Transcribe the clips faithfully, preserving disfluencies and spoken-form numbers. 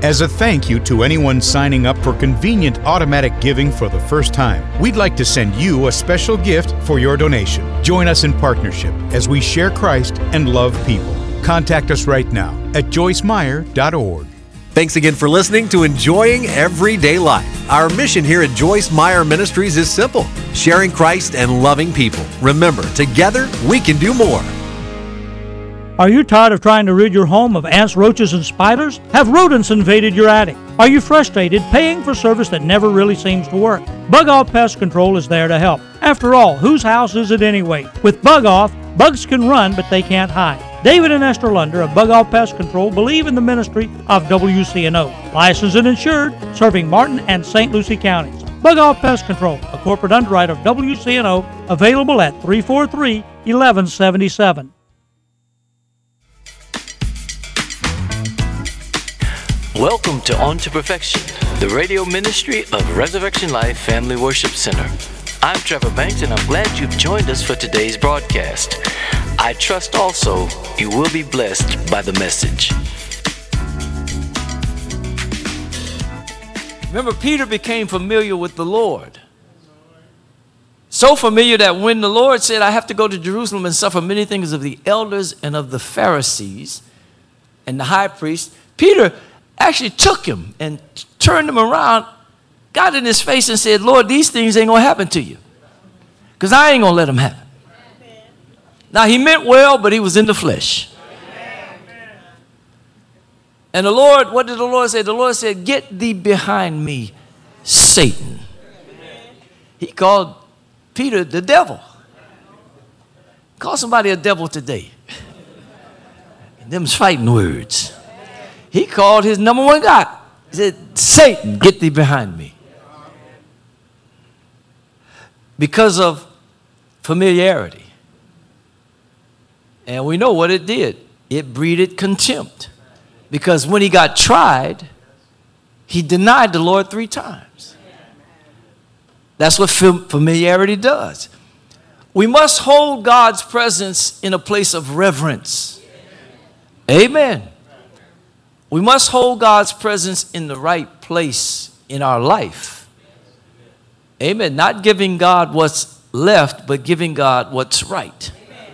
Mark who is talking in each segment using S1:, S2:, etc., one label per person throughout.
S1: As a thank you to anyone signing up for convenient automatic giving for the first time, we'd like to send you a special gift for your donation. Join us in partnership as we share Christ and love people. Contact us right now at joyce meyer dot org.
S2: Thanks again for listening to Enjoying Everyday Life. Our mission here at Joyce Meyer Ministries is simple: sharing Christ and loving people. Remember, together we can do more.
S3: Are you tired of trying to rid your home of ants, roaches, and spiders? Have rodents invaded your attic? Are you frustrated paying for service that never really seems to work? Bug Off Pest Control is there to help. After all, whose house is it anyway? With Bug Off, bugs can run, but they can't hide. David and Esther Lunder of Bug Off Pest Control believe in the ministry of W C N O. Licensed and insured, serving Martin and Saint Lucie counties. Bug Off Pest Control, a corporate underwriter of W C N O, available at three four three, one one seven seven.
S4: Welcome to On to Perfection, the radio ministry of Resurrection Life Family Worship Center. I'm Trevor Banks, and I'm glad you've joined us for today's broadcast. I trust also you will be blessed by the message.
S5: Remember, Peter became familiar with the Lord. So familiar that when the Lord said, I have to go to Jerusalem and suffer many things of the elders and of the Pharisees and the high priest, Peter actually took him and turned him around, got in his face and said, Lord, these things ain't going to happen to you, because I ain't going to let them happen. Now, he meant well, but he was in the flesh. And the Lord, what did the Lord say? The Lord said, get thee behind me, Satan. He called Peter the devil. Call somebody a devil today. Them's fighting words. He called his number one God. He said, Satan, get thee behind me. Because of familiarity. And we know what it did. It breeded contempt. Because when he got tried, he denied the Lord three times. That's what familiarity does. We must hold God's presence in a place of reverence. Amen. We must hold God's presence in the right place in our life. Amen. Not giving God what's left, but giving God what's right.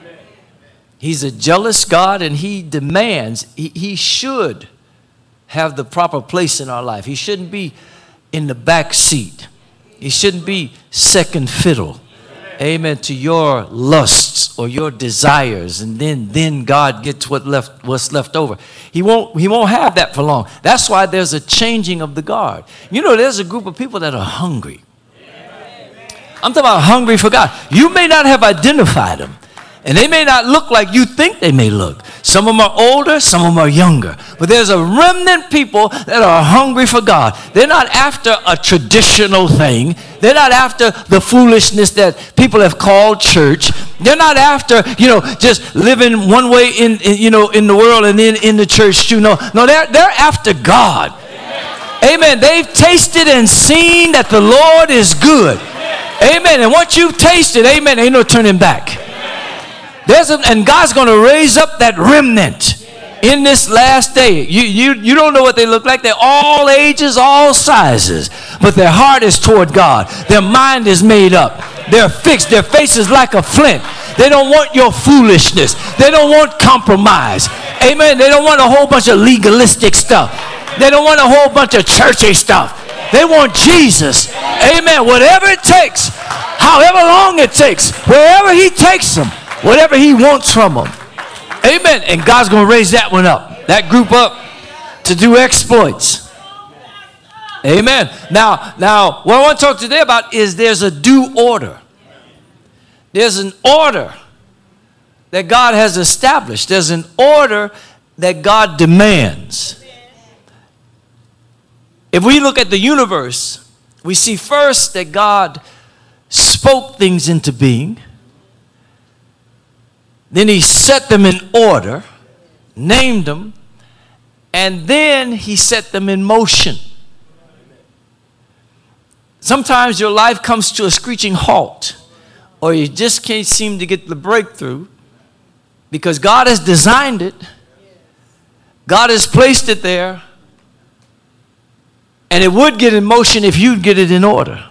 S5: He's a jealous God, and he demands, he, he should have the proper place in our life. He shouldn't be in the back seat. He shouldn't be second fiddle. Amen. To your lusts or your desires, and then then God gets what left what's left over. He won't he won't have that for long. That's why there's a changing of the guard. You know, there's a group of people that are hungry. I'm talking about hungry for God. You may not have identified them, and they may not look like you think they may look. Some of them are older, some of them are younger. But there's a remnant people that are hungry for God. They're not after a traditional thing. They're not after the foolishness that people have called church. They're not after, you know, just living one way in, in you know, in the world and then in the church too. No, no, they're, they're after God. Amen. They've tasted and seen that the Lord is good. Amen. And once you've tasted, amen, ain't no turning back. There's a, and God's going to raise up that remnant in this last day. You, you, you don't know what they look like. They're all ages, all sizes. But their heart is toward God. Their mind is made up. They're fixed. Their face is like a flint. They don't want your foolishness. They don't want compromise. Amen. They don't want a whole bunch of legalistic stuff. They don't want a whole bunch of churchy stuff. They want Jesus. Amen. Whatever it takes, however long it takes, wherever he takes them, whatever he wants from them. Amen. And God's going to raise that one up, that group up, to do exploits. Amen. Now, now, what I want to talk today about is there's a due order. There's an order that God has established. There's an order that God demands. If we look at the universe, we see first that God spoke things into being. Then he set them in order, named them, and then he set them in motion. Sometimes your life comes to a screeching halt, or you just can't seem to get the breakthrough because God has designed it. God has placed it there, And it would get in motion if you'd get it in order.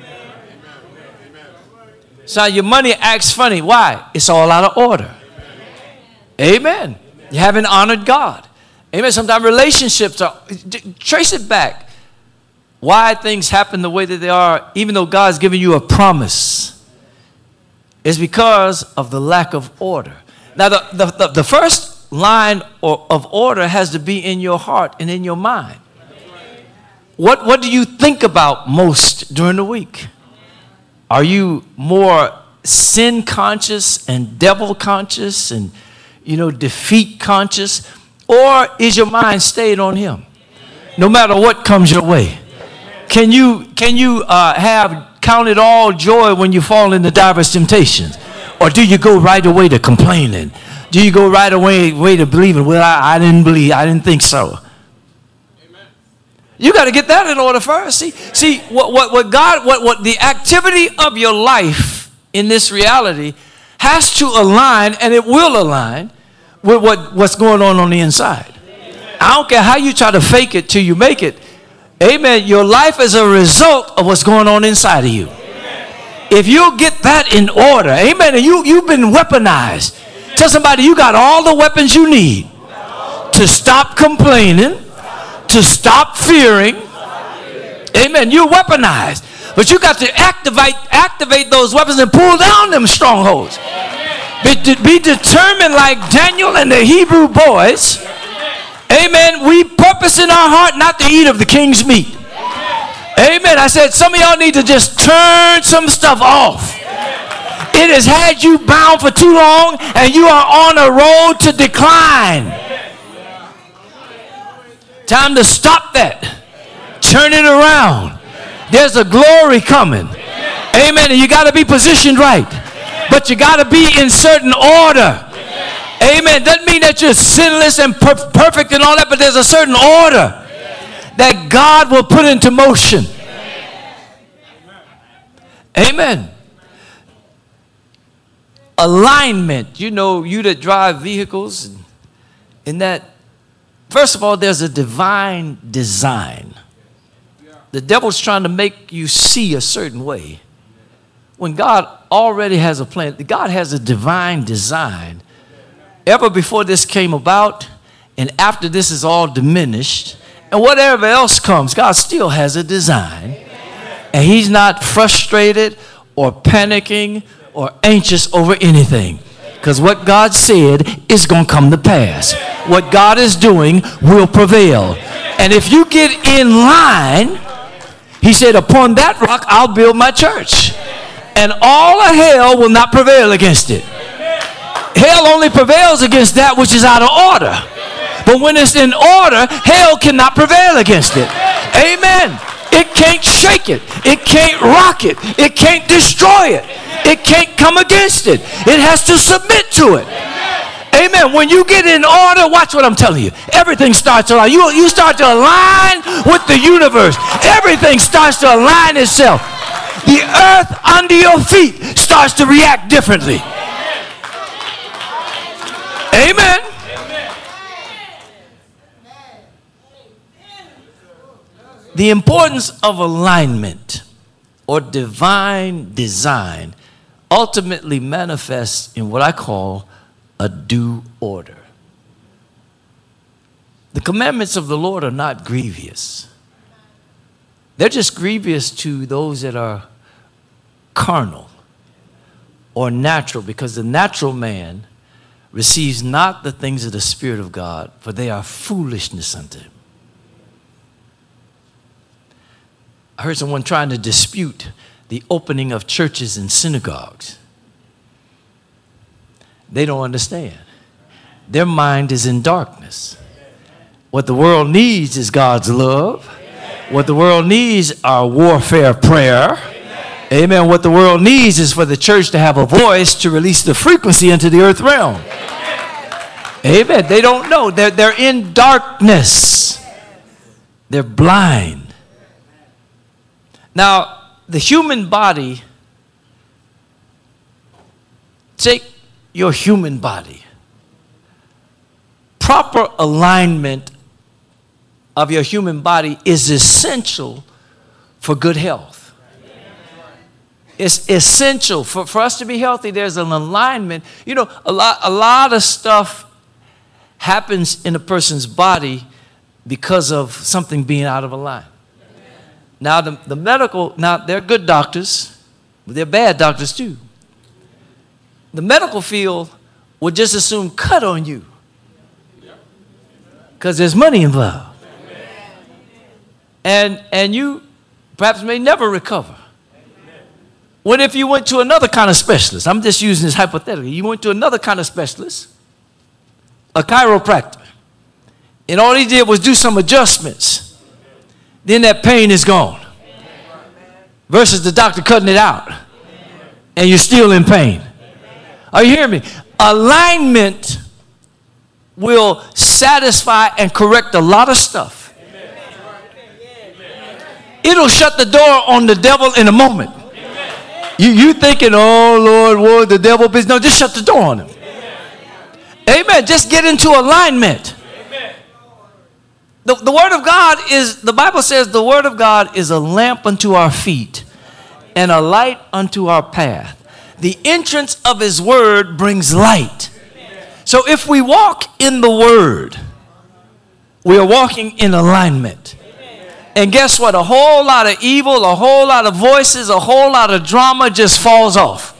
S5: So your money acts funny. Why? It's all out of order. Amen. You haven't honored God. Amen. Sometimes relationships are, trace it back. Why things happen the way that they are, even though God's given you a promise, is because of the lack of order. Now, the, the, the, the first line of order has to be in your heart and in your mind. What, what do you think about most during the week? Are you more sin conscious and devil conscious and, you know, defeat conscious? Or is your mind stayed on him? No matter what comes your way. Can you, can you uh, have counted all joy when you fall into diverse temptations? Or do you go right away to complaining? Do you go right away, way to believing, well, I, I didn't believe, I didn't think so. You got to get that in order first. See, see what, what, what God, what, what the activity of your life in this reality has to align, and it will align with what, what's going on on the inside. I don't care how you try to fake it till you make it. Amen. Your life is a result of what's going on inside of you. If you get that in order, amen, and you, you've been weaponized. Tell somebody you got all the weapons you need to stop complaining, to stop fearing. Amen. You're weaponized. But you got to activate activate those weapons and pull down them strongholds. Be, be determined like Daniel and the Hebrew boys. Amen. We purpose in our heart not to eat of the king's meat. Amen. I said some of y'all need to just turn some stuff off. It has had you bound for too long and you are on a road to decline. Time to stop that. Turn it around. There's a glory coming. Amen. And you got to be positioned right. But you got to be in certain order. Amen. Doesn't mean that you're sinless and per- perfect and all that, but there's a certain order that God will put into motion. Amen. Alignment. You know, you that drive vehicles, and in that, first of all, there's a divine design. The devil's trying to make you see a certain way. When God already has a plan, God has a divine design. Ever before this came about, and after this is all diminished, and whatever else comes, God still has a design. And he's not frustrated or panicking or anxious over anything. Because what God said is going to come to pass. What God is doing will prevail. And if you get in line, he said, upon that rock I'll build my church. And all of hell will not prevail against it. Hell only prevails against that which is out of order. But when it's in order, hell cannot prevail against it. Amen. It can't shake it. It can't rock it. It can't destroy it. It can't come against it. It has to submit to it. Amen. When you get in order, watch what I'm telling you. Everything starts to align. You, you start to align with the universe. Everything starts to align itself. The earth under your feet starts to react differently. Amen. The importance of alignment or divine design ultimately manifests in what I call a due order. The commandments of the Lord are not grievous. They're just grievous to those that are carnal or natural, because the natural man receives not the things of the Spirit of God, for they are foolishness unto him. I heard someone trying to dispute the opening of churches and synagogues. They don't understand. Their mind is in darkness. What the world needs is God's love. What the world needs are warfare prayer. Amen. What the world needs is for the church to have a voice to release the frequency into the earth realm. Amen. They don't know. They're, they're in darkness. They're blind. Now, the human body, take your human body. Proper alignment of your human body is essential for good health. It's essential for, for us to be healthy. There's an alignment. You know, a lot, a lot of stuff happens in a person's body because of something being out of line. Now, the, the medical, now they're good doctors, but they're bad doctors too. The medical field would just as soon cut on you because there's money involved. And, and you perhaps may never recover. What if you went to another kind of specialist? I'm just using this hypothetically. You went to another kind of specialist, a chiropractor, and all he did was do some adjustments. Then that pain is gone. Versus the doctor cutting it out, and you're still in pain. Are you hearing me? Alignment will satisfy and correct a lot of stuff. It'll shut the door on the devil in a moment. You, you thinking, oh, Lord, Lord, the devil business. No, just shut the door on him. Amen. Just get into alignment. The, the Word of God is, the Bible says the Word of God is a lamp unto our feet and a light unto our path. The entrance of His Word brings light. So if we walk in the Word, we are walking in alignment. And guess what? A whole lot of evil, a whole lot of voices, a whole lot of drama just falls off.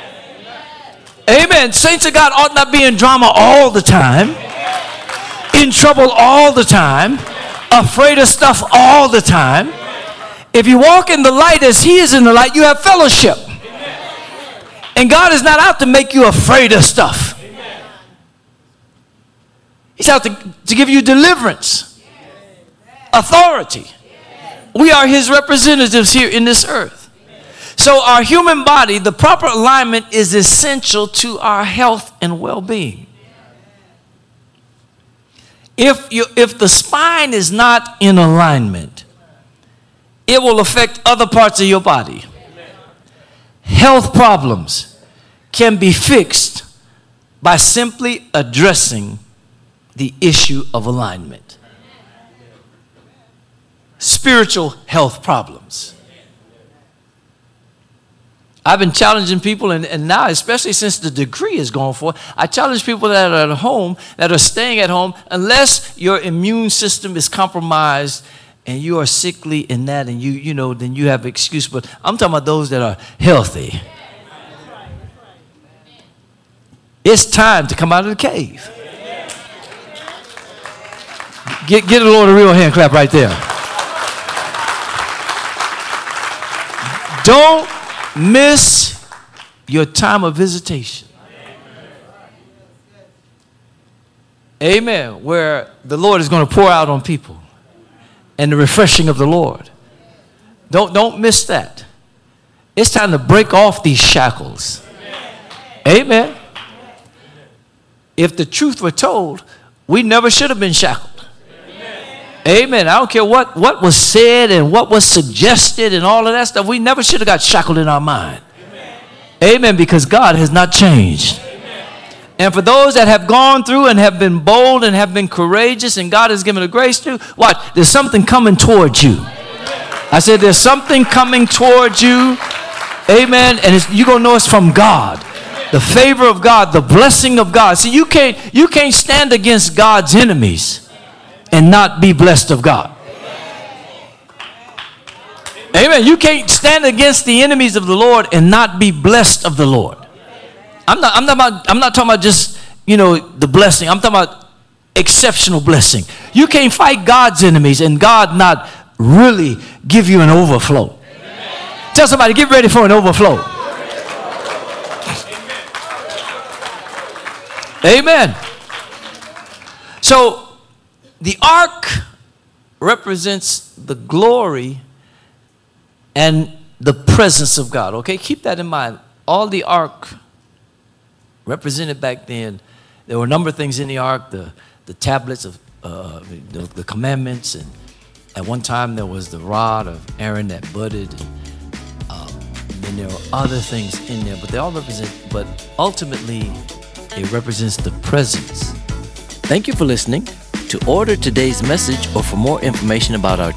S5: Amen. Saints of God ought not be in drama all the time, in trouble all the time, afraid of stuff all the time. If you walk in the light as He is in the light, you have fellowship. And God is not out to make you afraid of stuff. He's out to, to give you deliverance, authority. We are His representatives here in this earth. So our human body, the proper alignment is essential to our health and well-being. If you, if the spine is not in alignment, it will affect other parts of your body. Health problems can be fixed by simply addressing the issue of alignment. Spiritual health problems. I've been challenging people, and, and now, especially since the decree is going forth, I challenge people that are at home, that are staying at home, unless your immune system is compromised and you are sickly in that, and you, you know, then you have an excuse. But I'm talking about those that are healthy. It's time to come out of the cave. Get, get the Lord a real hand clap right there. Don't miss your time of visitation. Amen. Where the Lord is going to pour out on people. And the refreshing of the Lord. Don't, don't miss that. It's time to break off these shackles. Amen. If the truth were told, we never should have been shackled. Amen. I don't care what, what was said and what was suggested and all of that stuff. We never should have got shackled in our mind. Amen. Amen. Because God has not changed. Amen. And for those that have gone through and have been bold and have been courageous and God has given the grace to, watch, there's something coming towards you. Amen. I said there's something coming towards you. Amen. And it's, you're going to know it's from God. Amen. The favor of God, the blessing of God. See, you can't, you can't stand against God's enemies and not be blessed of God. Amen. You can't stand against the enemies of the Lord and not be blessed of the Lord. I'm not, I'm not, about, I'm not talking about just, you know, the blessing. I'm talking about exceptional blessing. You can't fight God's enemies and God not really give you an overflow. Tell somebody, get ready for an overflow. Amen. So, the ark represents the glory and the presence of God. Okay, keep that in mind. All the ark represented back then, there were a number of things in the ark, the, the tablets of uh, the, the commandments, and at one time there was the rod of Aaron that budded, and, um, and then there were other things in there, but they all represent, but ultimately it represents the presence. Thank you for listening.
S4: To order today's message or for more information about our